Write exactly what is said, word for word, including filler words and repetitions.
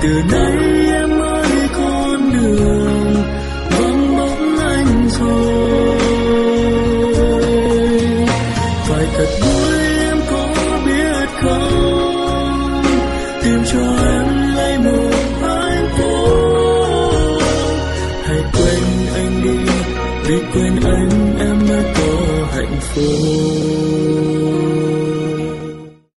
từ nay em ơi con đường vắng bóng anh rồi. Phải thật vui